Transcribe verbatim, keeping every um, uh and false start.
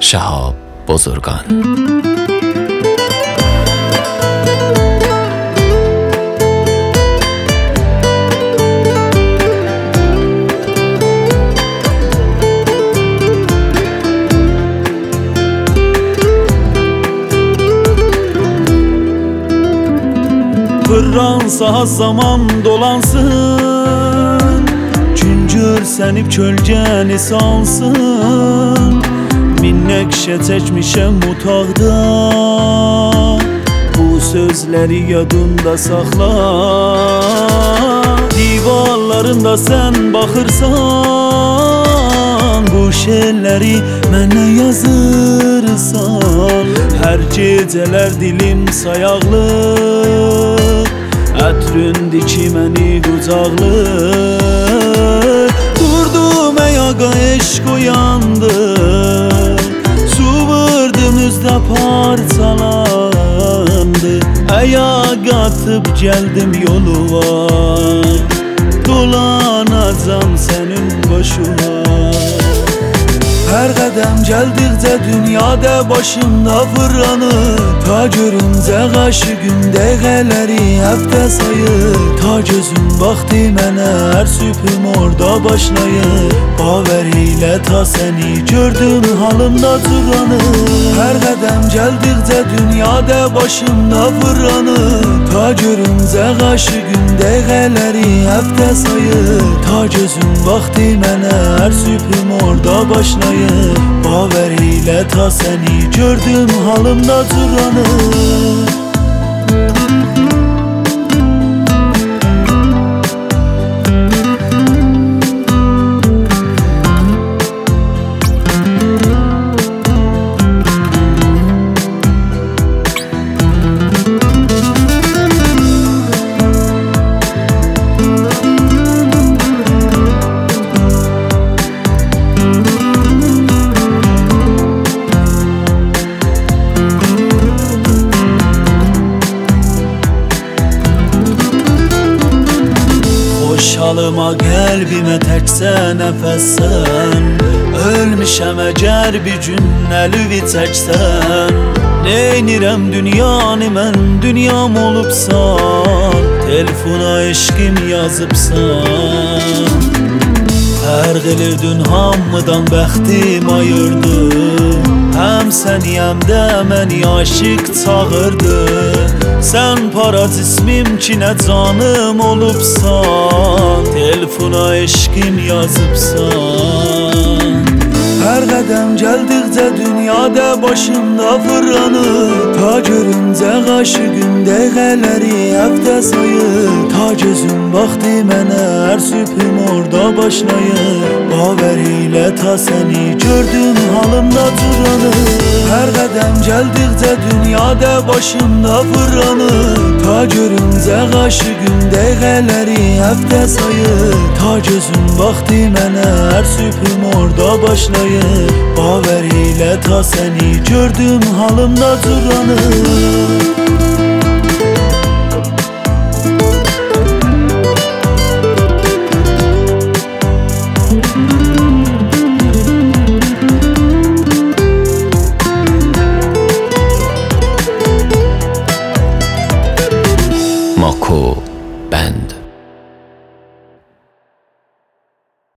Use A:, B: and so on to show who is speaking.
A: شهاب بزرگان.
B: Fırlansa zaman dolansın, Güncür sənib kölgəni salsın. Min nəqşə çəkmişəm otaqda, Bu sözləri yadında saxla. Divarlarında sən baxırsan, Bu şeirləri mənə yazırsan. Hər gecələr dilim sayaqlı, Ətründür ki məni qucaqlı. Durdum ayağa eşq uyandı, Su vurdum üzdə parçalandı. Ayağa atıb gəldim yoluma, Dolanacam sənin qoşuna. Hər qədəm gəldikcə dünyada başımda fırlanır. Ta görüncə aşığın dəqiqələri həftə sayır. Ta gözüm baxdı mənə hər sübhüm orada başlayır. Baver ilə ta səni gördüm halımda cürranır. Hər qədəm gəldikcə dünyada başımda fırlanır. Ta görüncə aşığın dəqiqələri həftə sayır. Ta gözüm baxdı mənə hər sübhüm orada başlayır. Baver ilə ta səni gördüm halımda cürranır. Halıma qəlbimə təksə nəfəssən, Ölmüşəm əgər bir gün əlüvi çəksən. Neynirəm dünyanı mən, dünyam olubsan, Telefona eşqim yazıbsan. Fərq elərdin hamıdan bəxtim ayırdı, Həm səni həm də məni aşıq çağırdı. Sən parazismim ki nə canım olubsan, Telefona eşqim yazıbsan. Hər qədəm gəldikcə dünyada başımda fırlanır. Ta görüncə aşığın dəqiqələri həftə sayır. Ta gözüm baxdı mənə hər sübhüm orada başlayır. Baver ilə ta səni gördüm halımda cürranır. Hər qədəm gəldikcə dünyada başımda fırlanır. Ta görüncə aşığın dəqiqələri həftə sayır. Ta gözüm baxdı mənə hər sübhüm orada başlayır. Baver ilə ta səni gördüm halımda cürranır.